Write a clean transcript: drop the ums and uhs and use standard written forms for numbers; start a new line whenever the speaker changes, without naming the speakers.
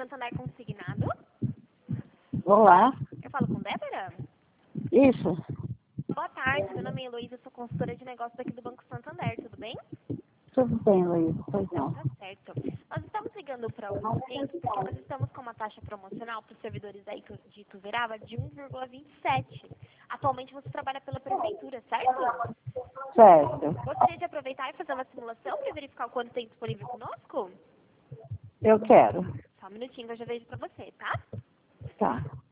Santander Consignado?
Olá.
Eu falo com Débora?
Isso.
Boa tarde, meu nome é Heloísa, eu sou consultora de negócios aqui do Banco Santander, tudo bem?
Tudo bem, Luiz. Pois
Então
não.
tá certo. Nós estamos ligando para o cliente porque nós estamos com uma taxa promocional para os servidores aí de Ituverava de 1,27. Atualmente você trabalha pela prefeitura, certo?
Certo.
Gostaria de aproveitar e fazer uma simulação para verificar o quanto tem disponível conosco?
Eu quero.
Só um minutinho que eu já vejo para você, tá?
Tá.